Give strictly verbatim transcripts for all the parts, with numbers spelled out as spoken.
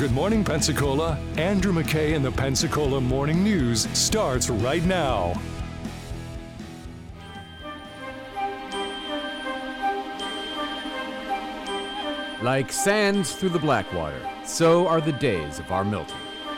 Good Morning Pensacola, Andrew McKay and the Pensacola Morning News starts right now. Like sands through the Blackwater, so are the days of our Milton.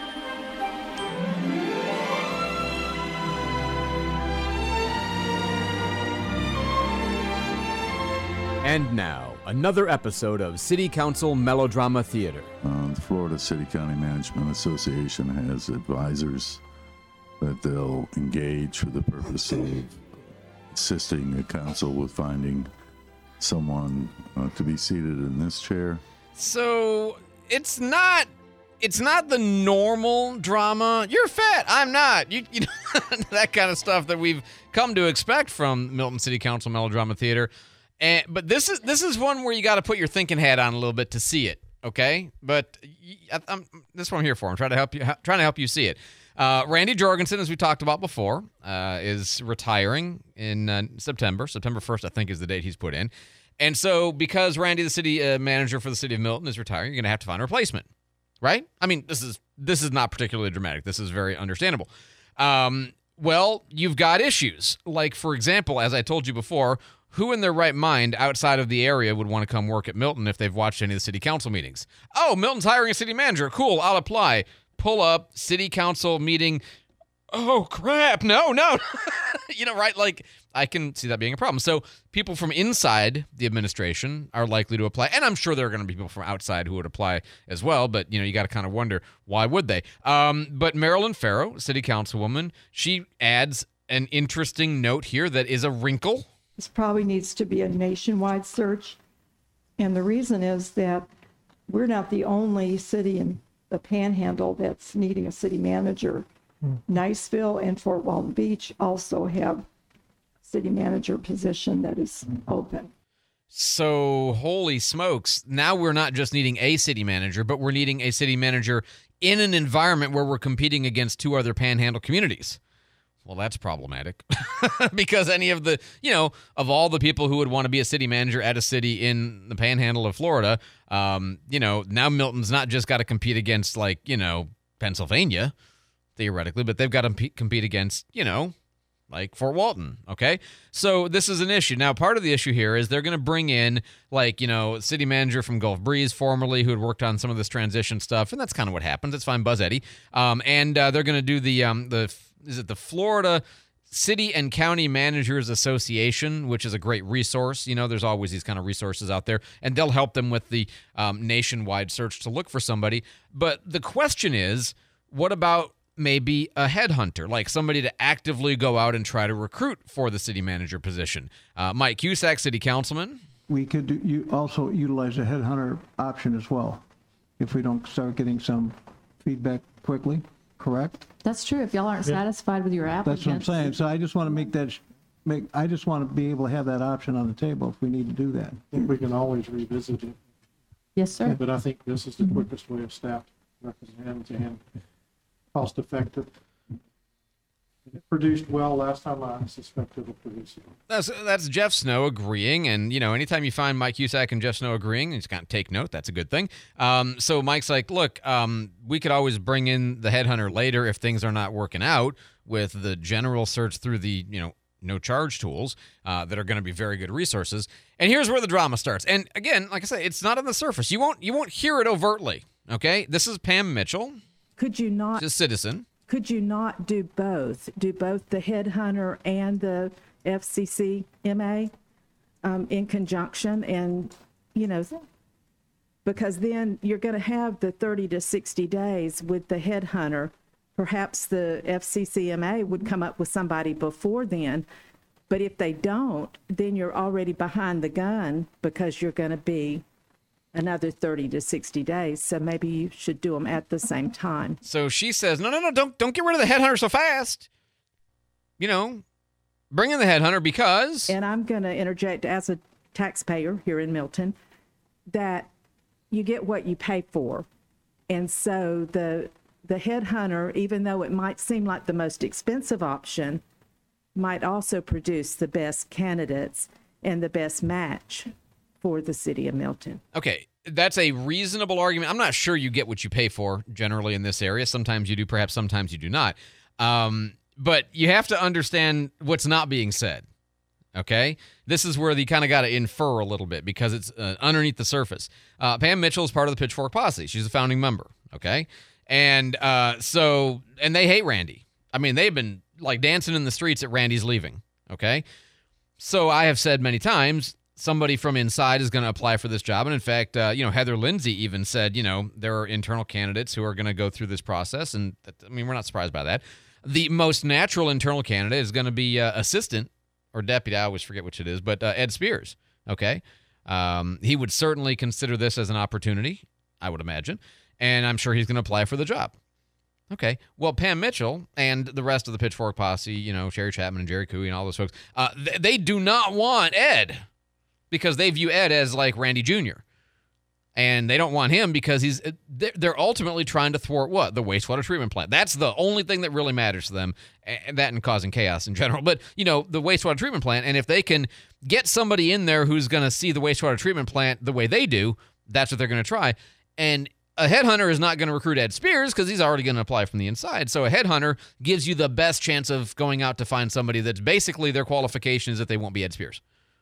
And now, another episode of City Council Melodrama Theater. Uh, the Florida City County Management Association has advisors that they'll engage for the purpose of assisting the council with finding someone uh, to be seated in this chair. So it's not it's not the normal drama. You're fat, I'm not. You, you know, that kind of stuff that we've come to expect from Milton City Council Melodrama Theater. And but this is this is one where you got to put your thinking hat on a little bit to see it, okay? But I, I'm, this is what I'm here for. I'm trying to help you trying to help you see it. Uh, Randy Jorgensen, as we talked about before, uh, is retiring in uh, September. September first, I think, is the date he's put in. And so because Randy, the city uh, manager for the city of Milton, is retiring, you're going to have to find a replacement, right? I mean, this is this is not particularly dramatic. This is very understandable. Um, well, you've got issues. Like, for example, as I told you before, who in their right mind outside of the area would want to come work at Milton if they've watched any of the city council meetings? Oh, Milton's hiring a city manager. Cool, I'll apply. Pull up, city council meeting. Oh, crap. No, no. You know, right? Like, I can see that being a problem. So people from inside the administration are likely to apply. And I'm sure there are going to be people from outside who would apply as well. But, you know, you got to kind of wonder, why would they? Um, but Marilyn Farrow, city councilwoman, she adds an interesting note here that is a wrinkle. This probably needs to be a nationwide search. And the reason is that we're not the only city in the Panhandle that's needing a city manager. Mm. Niceville and Fort Walton Beach also have city manager position that is open. So, holy smokes, now we're not just needing a city manager, but we're needing a city manager in an environment where we're competing against two other Panhandle communities. Well, that's problematic because any of the, you know, of all the people who would want to be a city manager at a city in the Panhandle of Florida, um, you know, now Milton's not just got to compete against, like, you know, Pennsylvania, theoretically, but they've got to compete against, you know, like Fort Walton, okay? So this is an issue. Now, part of the issue here is they're going to bring in, like, you know, city manager from Gulf Breeze formerly who had worked on some of this transition stuff, and that's kind of what happens. It's fine, Buzz Eddy. Um, and uh, they're going to do the um, the is it the Florida City and County Managers Association, which is a great resource. You know, there's always these kind of resources out there, and they'll help them with the um, nationwide search to look for somebody. But the question is, what about maybe a headhunter, like somebody to actively go out and try to recruit for the city manager position? Uh, Mike Cusack, city councilman. We could do, you also utilize a headhunter option as well if we don't start getting some feedback quickly, correct? That's true. If y'all aren't satisfied with your applicants. That's what I'm saying. So I just want to make that, make. I just want to be able to have that option on the table if we need to do that. I think we can always revisit it. Yes, sir. But I think this is the quickest way of staff representatives and cost effective. It produced well last time. I suspect it'll produce it. That's that's Jeff Snow agreeing, and you know, anytime you find Mike Cusack and Jeff Snow agreeing, you just kind of take note. That's a good thing. Um, so Mike's like, look, um, we could always bring in the headhunter later if things are not working out with the general search through the you know no charge tools uh, that are going to be very good resources. And here's where the drama starts. And again, like I said, it's not on the surface. You won't you won't hear it overtly. Okay, this is Pam Mitchell. Could you not? She's a citizen. Could you not do both? Do both the headhunter and the F C C M A um, in conjunction? And, you know, because then you're going to have the thirty to sixty days with the headhunter. Perhaps the F C C M A would come up with somebody before then. But if they don't, then you're already behind the gun because you're going to be another thirty to sixty days. So maybe you should do them at the same time. So she says, no, no, no, don't don't get rid of the headhunter so fast. You know, bring in the headhunter because... And I'm going to interject as a taxpayer here in Milton that you get what you pay for. And so the the headhunter, even though it might seem like the most expensive option, might also produce the best candidates and the best match for the city of Milton. Okay, that's a reasonable argument. I'm not sure you get what you pay for generally in this area. Sometimes you do, perhaps sometimes you do not. Um, but you have to understand what's not being said, okay? This is where you kind of got to infer a little bit because it's uh, underneath the surface. Uh, Pam Mitchell is part of the Pitchfork Posse. She's a founding member, okay? And uh, so, and they hate Randy. I mean, they've been like dancing in the streets at Randy's leaving, okay? So I have said many times, somebody from inside is going to apply for this job. And in fact, uh, you know, Heather Lindsay even said, you know, there are internal candidates who are going to go through this process. And that, I mean, we're not surprised by that. The most natural internal candidate is going to be uh, assistant or deputy. I always forget which it is, but uh, Ed Spears. Okay. Um, he would certainly consider this as an opportunity, I would imagine. And I'm sure he's going to apply for the job. Okay. Well, Pam Mitchell and the rest of the Pitchfork Posse, you know, Sherry Chapman and Jerry Cooey and all those folks, uh, th- they do not want Ed. Because they view Ed as like Randy Junior And they don't want him because he's they're ultimately trying to thwart what? The wastewater treatment plant. That's the only thing that really matters to them, and that and causing chaos in general. But, you know, the wastewater treatment plant, and if they can get somebody in there who's going to see the wastewater treatment plant the way they do, that's what they're going to try. And a headhunter is not going to recruit Ed Spears because he's already going to apply from the inside. So a headhunter gives you the best chance of going out to find somebody that's basically their qualification is that they won't be Ed Spears.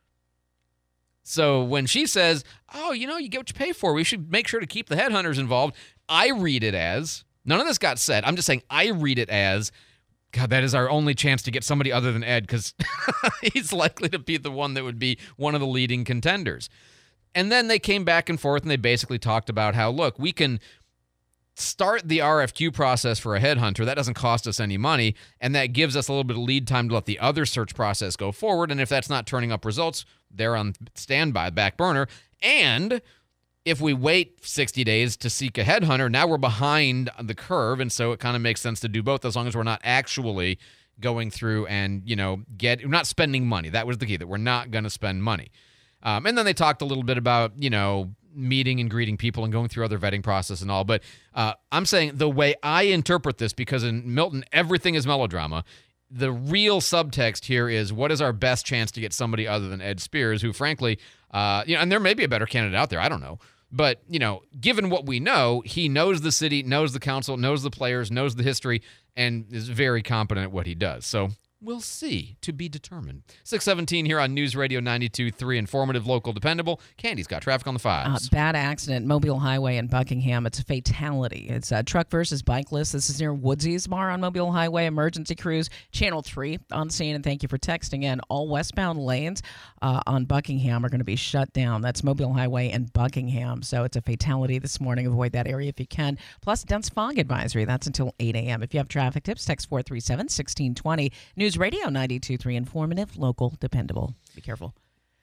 So when she says, oh, you know, you get what you pay for, we should make sure to keep the headhunters involved, I read it as, none of this got said, I'm just saying I read it as, God, that is our only chance to get somebody other than Ed because he's likely to be the one that would be one of the leading contenders. And then they came back and forth and they basically talked about how, look, we can start the R F Q process for a headhunter. That doesn't cost us any money, and that gives us a little bit of lead time to let the other search process go forward. And if that's not turning up results, they're on standby, back burner. And if we wait sixty days to seek a headhunter, now we're behind the curve, and so it kind of makes sense to do both as long as we're not actually going through and, you know, get we're not spending money. That was the key, that we're not going to spend money. Um, and then they talked a little bit about, you know, meeting and greeting people and going through other vetting process and all. But uh, I'm saying the way I interpret this, because in Milton, everything is melodrama, the real subtext here is what is our best chance to get somebody other than Ed Spears, who frankly, uh, you know, and there may be a better candidate out there. I don't know. But, you know, given what we know, he knows the city, knows the council, knows the players, knows the history, and is very competent at what he does. So we'll see, to be determined. six seventeen here on News Radio ninety-two point three, informative, local, dependable. Candy's got traffic on the fives. Uh, bad accident, Mobile Highway in Buckingham. It's a fatality. It's a truck versus bike list. This is near Woodsy's Bar on Mobile Highway. Emergency crews, Channel three on scene, and thank you for texting in. All westbound lanes uh, on Buckingham are going to be shut down. That's Mobile Highway in Buckingham. So it's a fatality this morning. Avoid that area if you can. Plus, dense fog advisory. That's until eight a.m. If you have traffic tips, text four three seven, one six two zero. News Radio ninety-two point three, informative, local, dependable. Be careful.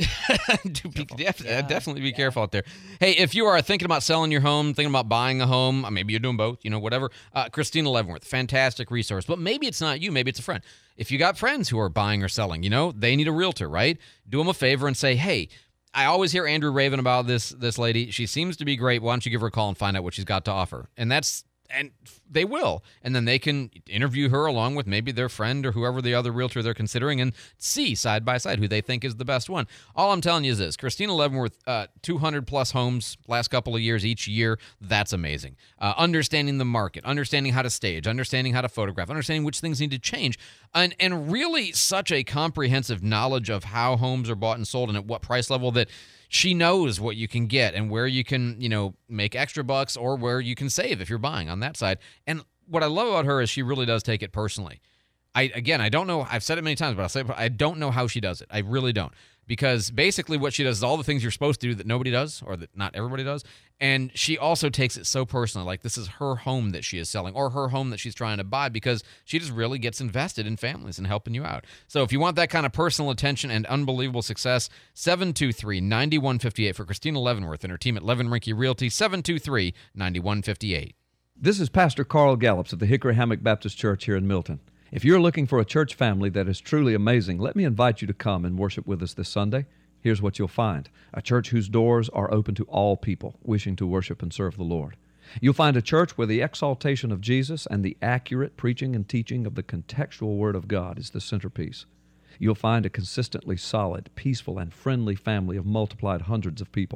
be, def- yeah, definitely be yeah. careful out there. Hey, if you are thinking about selling your home, thinking about buying a home, maybe you're doing both, you know, whatever, uh, Christina Leavenworth, fantastic resource. But maybe it's not you, maybe it's a friend. If you got friends who are buying or selling, you know, they need a realtor, right? Do them a favor and say, hey, I always hear Andrew raving about this this lady. She seems to be great. Why don't you give her a call and find out what she's got to offer? And that's And they will. And then they can interview her along with maybe their friend or whoever the other realtor they're considering and see side by side who they think is the best one. All I'm telling you is this. Christina Leavenworth, uh, two hundred plus homes last couple of years each year. That's amazing. Uh, understanding the market, understanding how to stage, understanding how to photograph, understanding which things need to change, and, and really such a comprehensive knowledge of how homes are bought and sold and at what price level that she knows what you can get and where you can, you know, make extra bucks or where you can save if you're buying on that side. And what I love about her is she really does take it personally. I again, I don't know. I've said it many times, but I'll say it, I don't know how she does it. I really don't. Because basically what she does is all the things you're supposed to do that nobody does or that not everybody does. And she also takes it so personally. Like this is her home that she is selling or her home that she's trying to buy because she just really gets invested in families and helping you out. So if you want that kind of personal attention and unbelievable success, seven two three, nine one five eight for Christina Leavenworth and her team at Levin Rinke Realty, seven two three, nine one five eight. This is Pastor Carl Gallups of the Hickory Hammock Baptist Church here in Milton. If you're looking for a church family that is truly amazing, let me invite you to come and worship with us this Sunday. Here's what you'll find. A church whose doors are open to all people wishing to worship and serve the Lord. You'll find a church where the exaltation of Jesus and the accurate preaching and teaching of the contextual Word of God is the centerpiece. You'll find a consistently solid, peaceful, and friendly family of multiplied hundreds of people.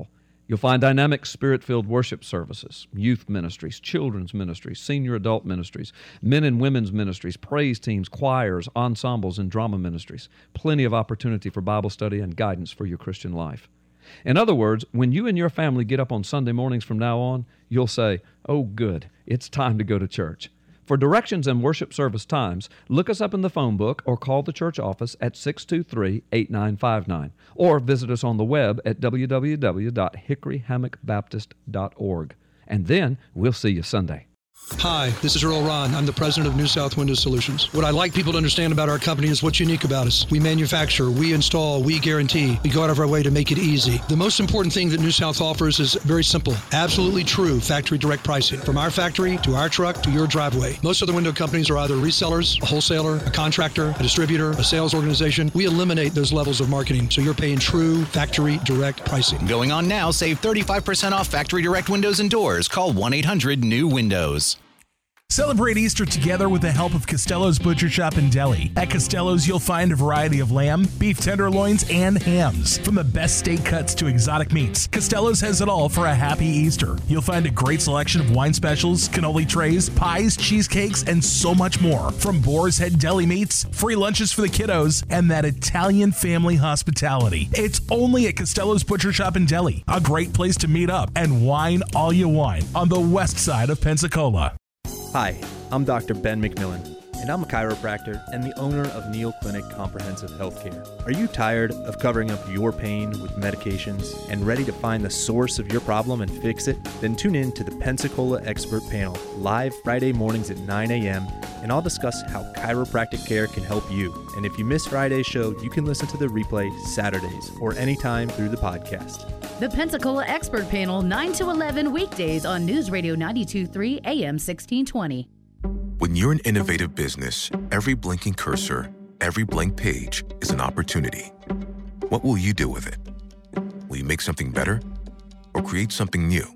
You'll find dynamic spirit-filled worship services, youth ministries, children's ministries, senior adult ministries, men and women's ministries, praise teams, choirs, ensembles, and drama ministries. Plenty of opportunity for Bible study and guidance for your Christian life. In other words, when you and your family get up on Sunday mornings from now on, you'll say, "Oh, good, it's time to go to church." For directions and worship service times, look us up in the phone book or call the church office at six two three, eight nine five nine or visit us on the web at w w w dot hickory hammock baptist dot org. And then we'll see you Sunday. Hi, this is Earl Ron. I'm the president of New South Window Solutions. What I like people to understand about our company is what's unique about us. We manufacture, we install, we guarantee. We go out of our way to make it easy. The most important thing that New South offers is very simple, absolutely true factory direct pricing. From our factory to our truck to your driveway. Most other window companies are either resellers, a wholesaler, a contractor, a distributor, a sales organization. We eliminate those levels of marketing, so you're paying true factory direct pricing. Going on now, save thirty-five percent off factory direct windows and doors. Call one eight hundred new windows. Celebrate Easter together with the help of Costello's Butcher Shop and Deli. At Costello's, you'll find a variety of lamb, beef tenderloins, and hams. From the best steak cuts to exotic meats, Costello's has it all for a happy Easter. You'll find a great selection of wine specials, cannoli trays, pies, cheesecakes, and so much more. From Boar's Head deli meats, free lunches for the kiddos, and that Italian family hospitality. It's only at Costello's Butcher Shop and Deli. A great place to meet up and wine all you want on the west side of Pensacola. Hi, I'm Doctor Ben McMillan, and I'm a chiropractor and the owner of Neal Clinic Comprehensive Healthcare. Are you tired of covering up your pain with medications and ready to find the source of your problem and fix it? Then tune in to the Pensacola Expert Panel, live Friday mornings at nine a.m., and I'll discuss how chiropractic care can help you. And if you miss Friday's show, you can listen to the replay Saturdays or anytime through the podcast. The Pensacola Expert Panel, nine to eleven weekdays on News Radio ninety-two point three A M sixteen twenty. When you're an innovative business, every blinking cursor, every blank page is an opportunity. What will you do with it? Will you make something better or create something new?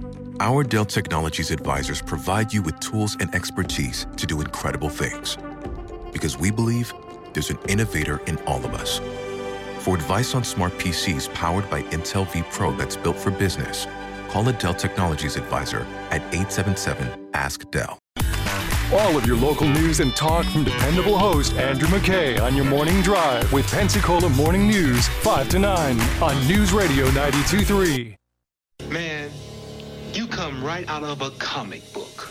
Our Dell Technologies advisors provide you with tools and expertise to do incredible things. Because we believe there's an innovator in all of us. For advice on smart P Cs powered by Intel V Pro that's built for business, call a Dell Technologies advisor at eight seven seven, ask Dell. All of your local news and talk from dependable host Andrew McKay on your morning drive with Pensacola Morning News, five to nine on News Radio ninety-two point three. Man, you come right out of a comic book.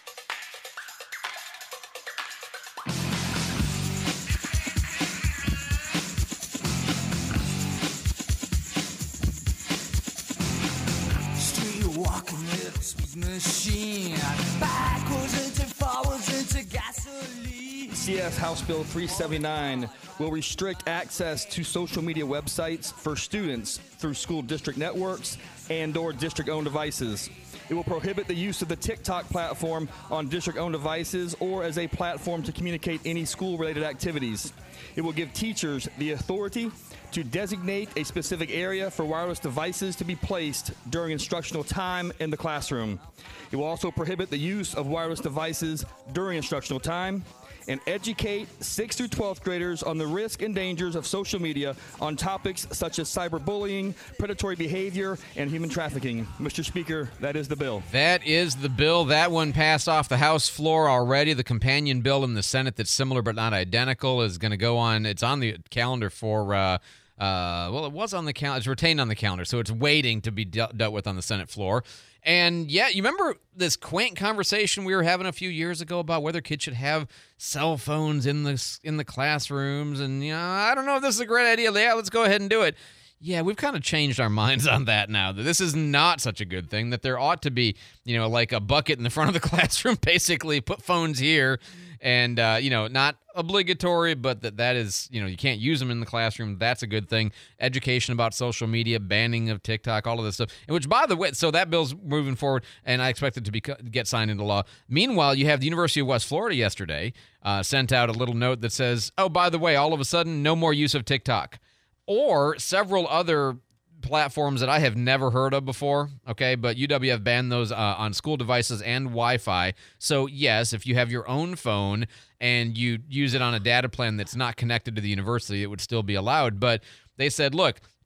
Machine. Backwards into forwards into gasoline. C S House Bill three seventy-nine will restrict access to social media websites for students through school district networks and or district-owned devices. It will prohibit the use of the TikTok platform on district-owned devices or as a platform to communicate any school-related activities. It will give teachers the authority to designate a specific area for wireless devices to be placed during instructional time in the classroom. It will also prohibit the use of wireless devices during instructional time and educate sixth through twelfth graders on the risk and dangers of social media on topics such as cyberbullying, predatory behavior, and human trafficking. Mister Speaker, that is the bill. That is the bill. That one passed off the House floor already. The companion bill in the Senate that's similar but not identical is going to go on. It's on the calendar for, uh, uh, well, it was on the calendar. It's retained on the calendar, so it's waiting to be de- dealt with on the Senate floor. And, yeah, you remember this quaint conversation we were having a few years ago about whether kids should have cell phones in the, in the classrooms? And, you know, I don't know if this is a great idea. Yeah, let's go ahead and do it. Yeah, we've kind of changed our minds on that now, that this is not such a good thing, that there ought to be, you know, like a bucket in the front of the classroom, basically, put phones here, and, uh, you know, not obligatory, but that that is, you know, you can't use them in the classroom. That's a good thing. Education about social media, banning of TikTok, all of this stuff. And which, by the way, so that bill's moving forward, and I expect it to be get signed into law. Meanwhile, you have the University of West Florida yesterday uh, sent out a little note that says, oh, by the way, all of a sudden, no more use of TikTok. Or several other platforms that I have never heard of before, okay? But U W F banned those uh, on school devices and Wi-Fi. So, yes, if you have your own phone and you use it on a data plan that's not connected to the university, it would still be allowed. But they said, look,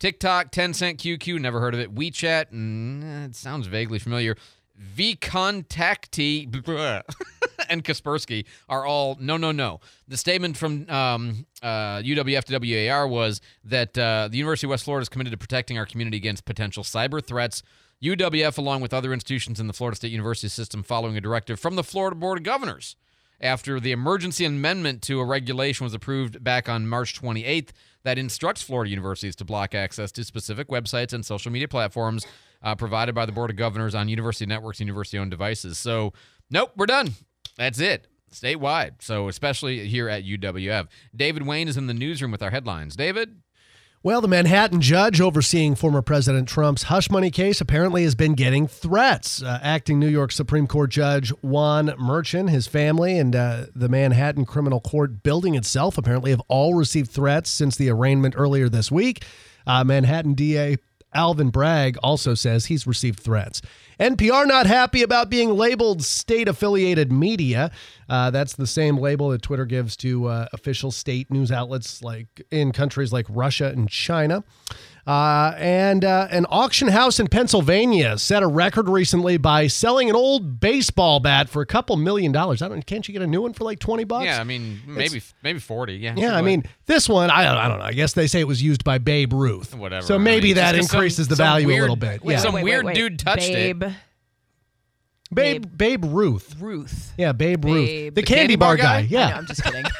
TikTok, Tencent, Q Q, never heard of it. WeChat, mm, it sounds vaguely familiar. vKontakte and Kaspersky are all no, no, no. The statement from um, uh, U W F to W A R was that uh, the University of West Florida is committed to protecting our community against potential cyber threats. U W F, along with other institutions in the Florida State University system, following a directive from the Florida Board of Governors after the emergency amendment to a regulation was approved back on March twenty-eighth that instructs Florida universities to block access to specific websites and social media platforms uh, provided by the Board of Governors on university networks and university-owned devices. So, nope, we're done. That's it. Statewide. So, especially here at U W F. David Wayne is in the newsroom with our headlines. David? Well, the Manhattan judge overseeing former President Trump's hush money case apparently has been getting threats. Uh, acting New York Supreme Court Judge Juan Merchan, his family, and uh, the Manhattan Criminal Court building itself apparently have all received threats since the arraignment earlier this week. Uh, Manhattan D A Alvin Bragg also says he's received threats. N P R not happy about being labeled state-affiliated media. Uh, that's the same label that Twitter gives to uh, official state news outlets like in countries like Russia and China. Uh, and uh, an auction house in Pennsylvania set a record recently by selling an old baseball bat for a couple million dollars. I don't. Can't you get a new one for like twenty bucks? Yeah, I mean, maybe It's, maybe forty. Yeah. yeah, I mean, this one, I don't, I don't know. I guess they say it was used by Babe Ruth. Whatever. So maybe I mean, that just 'cause some- increases the some value weird- a little bit. wait, Yeah. some Wait, wait, weird wait. dude touched Babe. it. Babe, Babe Ruth. Ruth. Yeah, Babe, Ruth. Babe. The, The candy, candy bar, bar guy. guy? Yeah. I know, I'm just kidding.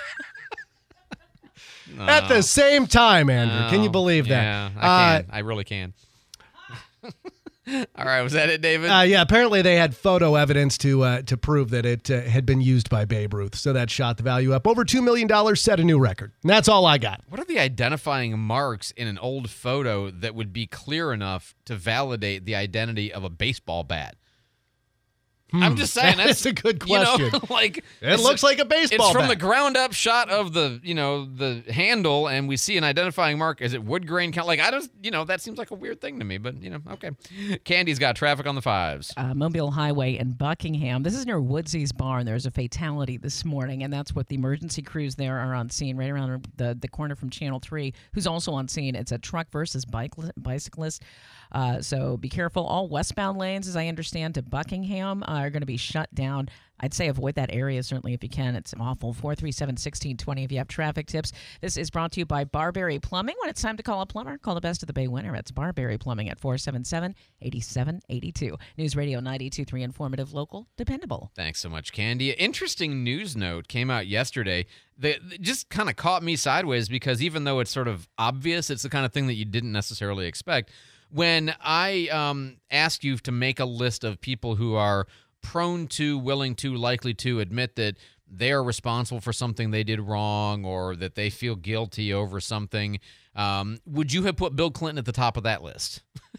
At the same time, Andrew. Can you Oh, believe that? Yeah, I Uh, can. I really can. All right, was that it, David? Uh, yeah, apparently they had photo evidence to uh, to prove that it uh, had been used by Babe Ruth. So that shot the value up. Over two million dollars, set a new record. And that's all I got. What are the identifying marks in an old photo that would be clear enough to validate the identity of a baseball bat? I'm just saying that's, That's a good you know, question. like It it's- looks like a baseball It's from bat. the ground up shot of the, you know, the handle, and we see an identifying mark. Is it wood grain count? Like I don't, you know, that seems like a weird thing to me, but you know, okay. Candy's got traffic on the fives. Uh, Mobile Highway in Buckingham. This is near Woodsy's Barn. There's a fatality this morning, and that's what the emergency crews there are on scene, right around the, the corner from Channel three, who's also on scene. It's a truck versus bike bicyclist. Uh, so be careful. All westbound lanes, as I understand, to Buckingham uh, are going to be shut down. I'd say avoid that area, certainly, if you can. It's awful. four three seven, one six two zero if you have traffic tips. This is brought to you by Barberry Plumbing. When it's time to call a plumber, call the best of the Bay winner. It's Barberry Plumbing at four seven seven, eight seven eight two. News Radio ninety-two point three, informative, local, dependable. Thanks so much, Candy. Interesting news note came out yesterday that that just kind of caught me sideways because even though it's sort of obvious, it's the kind of thing that you didn't necessarily expect. When I um, ask you to make a list of people who are prone to, willing to, likely to admit that they are responsible for something they did wrong or that they feel guilty over something, um, would you have put Bill Clinton at the top of that list?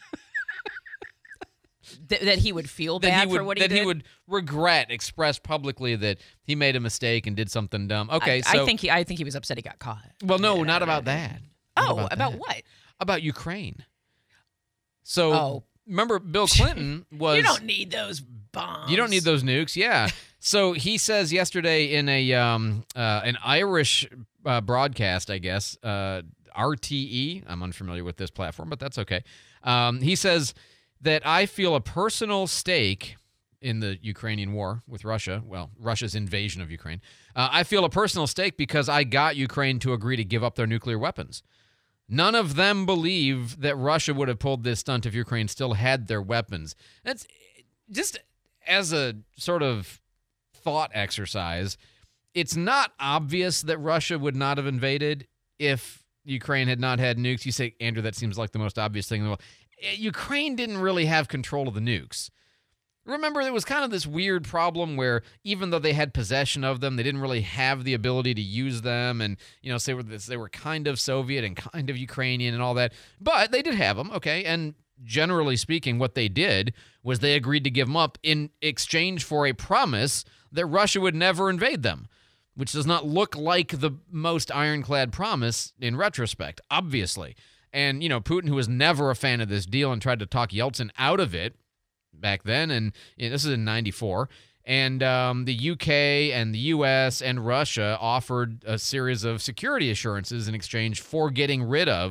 Th- that he would feel that bad he would, for what he that did? he would regret, express publicly that he made a mistake and did something dumb. Okay, I, so I think he, I think he was upset he got caught. well, no, not about that. Not Oh, about, that. what? About Ukraine. So Oh. remember, Bill Clinton was. You don't need those bombs. You don't need those nukes, yeah. So he says yesterday in a um, uh, an Irish uh, broadcast, I guess, uh, R T E. I'm unfamiliar with this platform, but that's okay. Um, he says that I feel a personal stake in the Ukrainian war with Russia. Well, Russia's invasion of Ukraine. Uh, I feel a personal stake because I got Ukraine to agree to give up their nuclear weapons. None of them believe that Russia would have pulled this stunt if Ukraine still had their weapons. That's just as a sort of thought exercise. It's not obvious that Russia would not have invaded if Ukraine had not had nukes. You say, Andrew, that seems like the most obvious thing in the world. Ukraine didn't really have control of the nukes. Remember, there was kind of this weird problem where even though they had possession of them, they didn't really have the ability to use them. And, you know, say they were, they were kind of Soviet and kind of Ukrainian and all that. But they did have them, okay? And generally speaking, what they did was they agreed to give them up in exchange for a promise that Russia would never invade them, which does not look like the most ironclad promise in retrospect, obviously. And, you know, Putin, who was never a fan of this deal and tried to talk Yeltsin out of it, back then, and you know, this is in ninety-four, and um, the U K and the U S and Russia offered a series of security assurances in exchange for getting rid of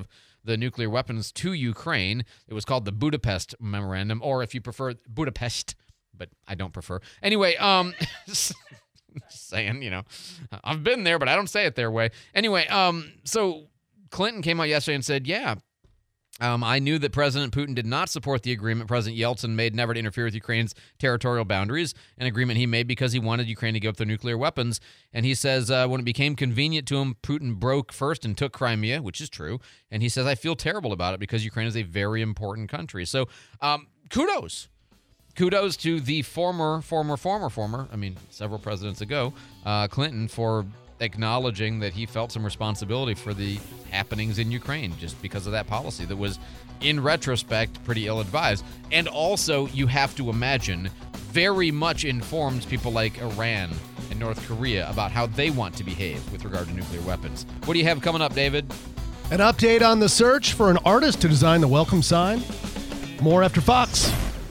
the nuclear weapons to Ukraine. It was called the Budapest Memorandum, or if you prefer, Budapest, but I don't prefer. Anyway, um, just saying, you know, I've been there, but I don't say it their way. Anyway, um, so Clinton came out yesterday and said, yeah, Um, I knew that President Putin did not support the agreement President Yeltsin made never to interfere with Ukraine's territorial boundaries, an agreement he made because he wanted Ukraine to give up their nuclear weapons. And he says uh, when it became convenient to him, Putin broke first and took Crimea, which is true. And he says, I feel terrible about it because Ukraine is a very important country. So um, kudos. Kudos to the former, former, former, former, I mean, several presidents ago, uh, Clinton, for acknowledging that he felt some responsibility for the happenings in Ukraine just because of that policy that was, in retrospect, pretty ill-advised. And also, you have to imagine, very much informed people like Iran and North Korea about how they want to behave with regard to nuclear weapons. What do you have coming up, David? An update on the search for an artist to design the welcome sign. More after Fox.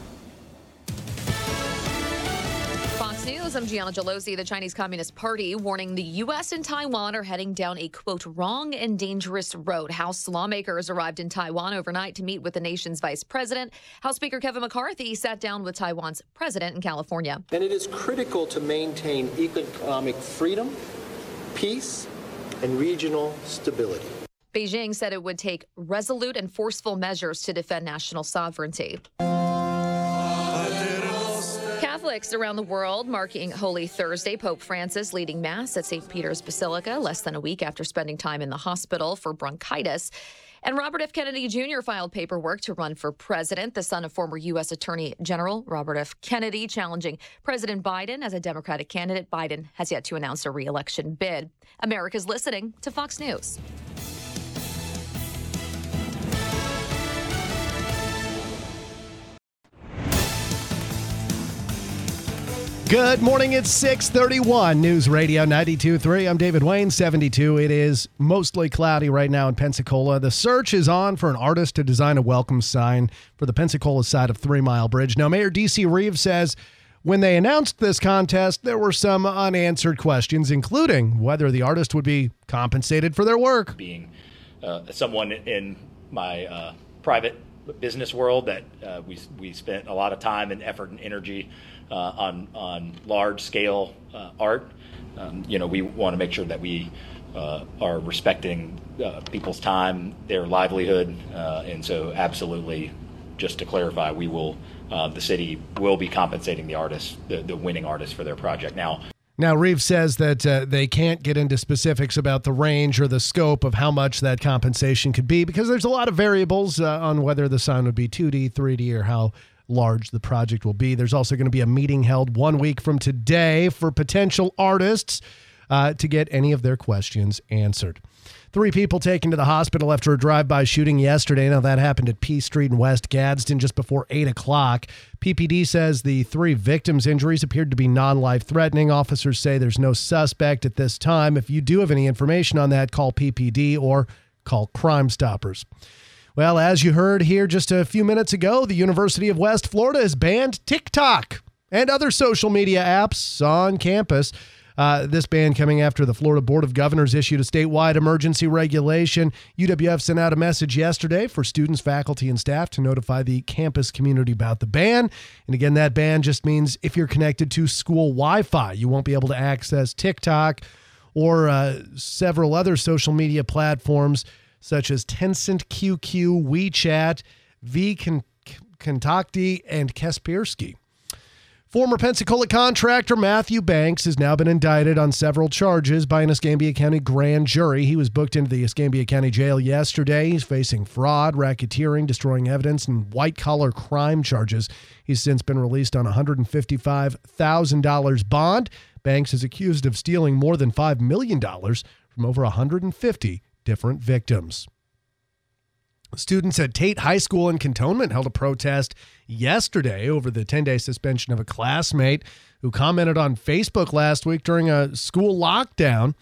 News. I'm Gianna Gelosi. The Chinese Communist Party warning the U S and Taiwan are heading down a, quote, wrong and dangerous road. House lawmakers arrived in Taiwan overnight to meet with the nation's vice president. House Speaker Kevin McCarthy sat down with Taiwan's president in California. And it is critical to maintain economic freedom, peace, and regional stability. Beijing said it would take resolute and forceful measures to defend national sovereignty. Catholics around the world marking Holy Thursday. Pope Francis leading Mass at Saint Peter's Basilica less than a week after spending time in the hospital for bronchitis. And Robert F. Kennedy Junior filed paperwork to run for president. The son of former U S. Attorney General Robert F. Kennedy challenging President Biden as a Democratic candidate. Biden has yet to announce a re-election bid. America's listening to Fox News. Good morning. It's six thirty-one. News Radio ninety-two point three. I'm David Wayne, seventy-two. It is mostly cloudy right now in Pensacola. The search is on for an artist to design a welcome sign for the Pensacola side of Three Mile Bridge. Now, Mayor D C. Reeves says when they announced this contest, there were some unanswered questions, including whether the artist would be compensated for their work. Being uh, someone in my uh, private business world that uh, we we spent a lot of time and effort and energy uh, on on large scale uh, art. Um, you know, we want to make sure that we uh, are respecting uh, people's time, their livelihood, uh, and so absolutely, just to clarify, we will uh, the city will be compensating the artist, the, the winning artist, for their project. Now. Now, Reeves says that uh, they can't get into specifics about the range or the scope of how much that compensation could be because there's a lot of variables uh, on whether the sign would be two D, three D, or how large the project will be. There's also going to be a meeting held one week from today for potential artists uh, to get any of their questions answered. Three people taken to the hospital after a drive-by shooting yesterday. Now, that happened at P Street in West Gadsden just before eight o'clock. P P D says the three victims' injuries appeared to be non-life-threatening. Officers say there's no suspect at this time. If you do have any information on that, call P P D or call Crime Stoppers. Well, as you heard here just a few minutes ago, the University of West Florida has banned TikTok and other social media apps on campus. Uh, this ban coming after the Florida Board of Governors issued a statewide emergency regulation. U W F sent out a message yesterday for students, faculty, and staff to notify the campus community about the ban. And again, that ban just means if you're connected to school Wi-Fi, you won't be able to access TikTok or uh, several other social media platforms such as Tencent, Q Q, WeChat, vKontakte, and Kaspersky. Former Pensacola contractor Matthew Banks has now been indicted on several charges by an Escambia County grand jury. He was booked into the Escambia County Jail yesterday. He's facing fraud, racketeering, destroying evidence, and white-collar crime charges. He's since been released on a one hundred fifty-five thousand dollars bond. Banks is accused of stealing more than five million dollars from over one hundred fifty different victims. Students at Tate High School in Cantonment held a protest yesterday over the ten-day suspension of a classmate who commented on Facebook last week during a school lockdown.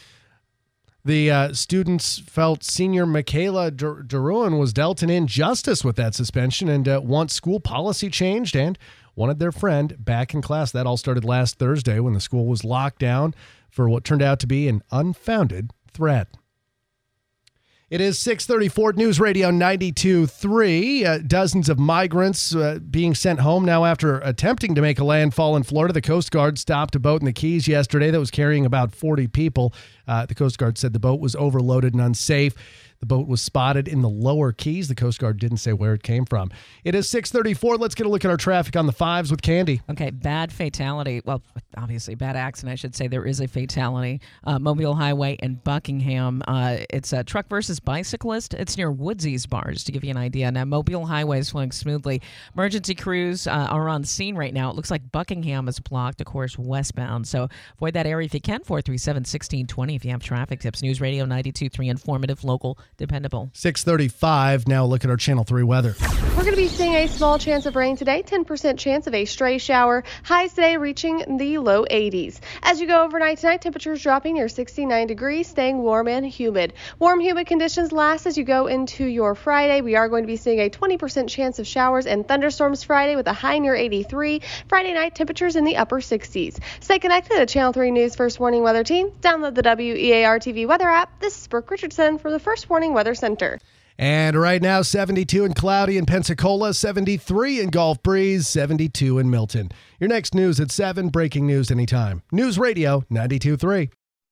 The uh, students felt senior Michaela Dur- Duruan was dealt an injustice with that suspension and uh, want school policy changed and wanted their friend back in class. That all started last Thursday when the school was locked down for what turned out to be an unfounded threat. It is six thirty-four, News Radio ninety-two point three. Uh, dozens of migrants uh, being sent home now after attempting to make a landfall in Florida. The Coast Guard stopped a boat in the Keys yesterday that was carrying about forty people. Uh, the Coast Guard said the boat was overloaded and unsafe. The boat was spotted in the lower Keys. The Coast Guard didn't say where it came from. It is six thirty-four. Let's get a look at our traffic on the fives with Candy. Okay, bad fatality. Well, obviously, bad accident, I should say. There is a fatality. Uh, Mobile Highway in Buckingham. Uh, it's a truck versus bicyclist. It's near Woodsy's Bar, just to give you an idea. Now, Mobile Highway is flowing smoothly. Emergency crews uh, are on scene right now. It looks like Buckingham is blocked, of course, westbound. So avoid that area if you can. four three seven, one six two zero if you have traffic tips. News Radio ninety-two point three, informative, local, dependable. six thirty-five. Now look at our Channel three weather. We're going to be seeing a small chance of rain today, ten percent chance of a stray shower. Highs today reaching the low eighties. As you go overnight tonight, temperatures dropping near sixty-nine degrees, staying warm and humid. Warm, humid conditions last as you go into your Friday. We are going to be seeing a twenty percent chance of showers and thunderstorms Friday with a high near eighty-three. Friday night, temperatures in the upper sixties. Stay connected to Channel three News First Warning Weather Team. Download the W E A R T V weather app. This is Brooke Richardson from the First Warning Weather Center. And right now, seventy-two and cloudy in Pensacola, seventy-three in Gulf Breeze, seventy-two in Milton. Your next news at seven, breaking news anytime. News Radio ninety-two point three.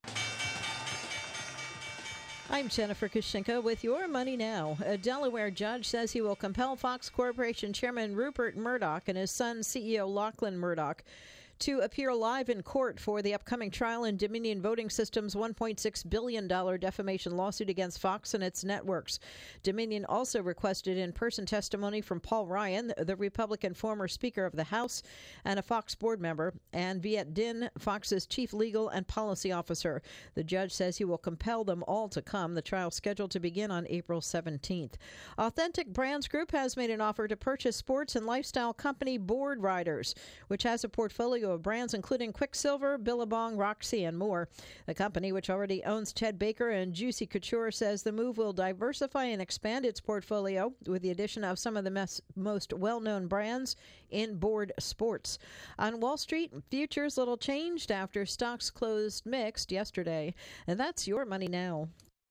I'm Jennifer Kushinka with Your Money Now. A Delaware judge says he will compel Fox Corporation Chairman Rupert Murdoch and his son, C E O Lachlan Murdoch, to appear live in court for the upcoming trial in Dominion Voting Systems' one point six billion dollars defamation lawsuit against Fox and its networks. Dominion also requested in-person testimony from Paul Ryan, the Republican former Speaker of the House and a Fox board member, and Viet Din, Fox's chief legal and policy officer. The judge says he will compel them all to come. The trial is scheduled to begin on April seventeenth. Authentic Brands Group has made an offer to purchase sports and lifestyle company Board Riders, which has a portfolio of brands including Quicksilver, Billabong, Roxy, and more. The company, which already owns Ted Baker and Juicy Couture, says the move will diversify and expand its portfolio with the addition of some of the mes- most well-known brands in board sports. On Wall Street, futures little changed after stocks closed mixed yesterday. And that's Your Money Now.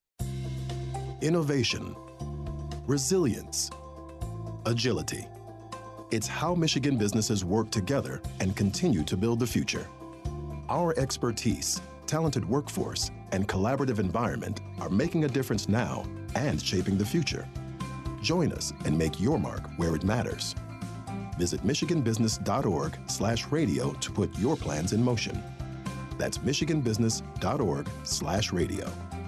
Innovation, resilience, agility. It's how Michigan businesses work together and continue to build the future. Our expertise, talented workforce, and collaborative environment are making a difference now and shaping the future. Join us and make your mark where it matters. Visit michiganbusiness.org slash radio to put your plans in motion. That's michiganbusiness.org slash radio.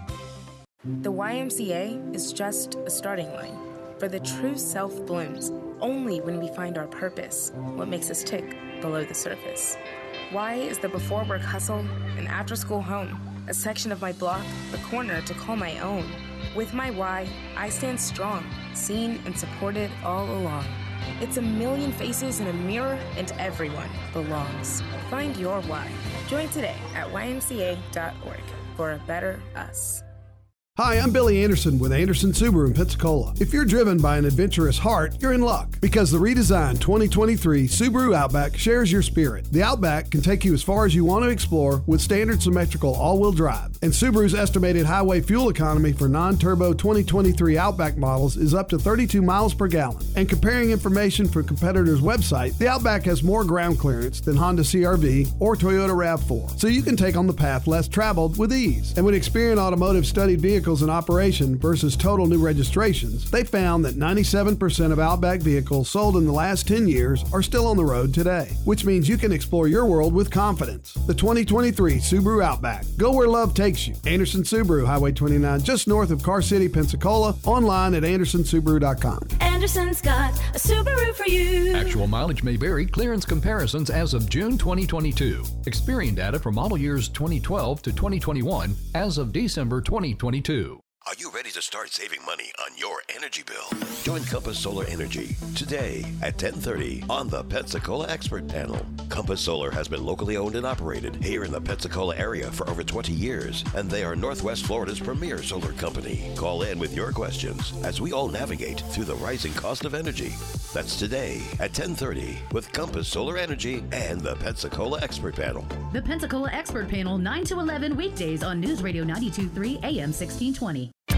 The Y M C A is just a starting line, for the true self blooms only when we find our purpose, what makes us tick below the surface. Y is the before work hustle, an after school home, a section of my block, the corner to call my own. With my Y, I stand strong, seen and supported all along. It's a million faces in a mirror, and everyone belongs. Find your Y. Join today at Y M C A dot org for a better us. Hi, I'm Billy Anderson with Anderson Subaru in Pensacola. If you're driven by an adventurous heart, you're in luck, because the redesigned twenty twenty-three Subaru Outback shares your spirit. The Outback can take you as far as you want to explore with standard symmetrical all-wheel drive. And Subaru's estimated highway fuel economy for non-turbo twenty twenty-three Outback models is up to thirty-two miles per gallon. And comparing information from competitors' website, the Outback has more ground clearance than Honda C R V or Toyota RAV four, so you can take on the path less traveled with ease. And when Experian Automotive studied vehicles in operation versus total new registrations, they found that ninety-seven percent of Outback vehicles sold in the last ten years are still on the road today, which means you can explore your world with confidence. The twenty twenty-three Subaru Outback. Go where love takes you. Anderson Subaru, Highway twenty-nine, just north of Car City, Pensacola. Online at anderson subaru dot com. Anderson's got a Subaru for you. Actual mileage may vary. Clearance comparisons as of June twenty twenty-two. Experian data for model years twenty twelve to twenty twenty-one as of December twenty twenty-two. Are you ready to start saving money on your energy bill? Join Compass Solar Energy today at ten thirty on the Pensacola Expert Panel. Compass Solar has been locally owned and operated here in the Pensacola area for over twenty years, and they are Northwest Florida's premier solar company. Call in with your questions as we all navigate through the rising cost of energy. That's today at ten thirty with Compass Solar Energy and the Pensacola Expert Panel. The Pensacola Expert Panel, nine to eleven weekdays on News Radio ninety-two point three A M sixteen twenty.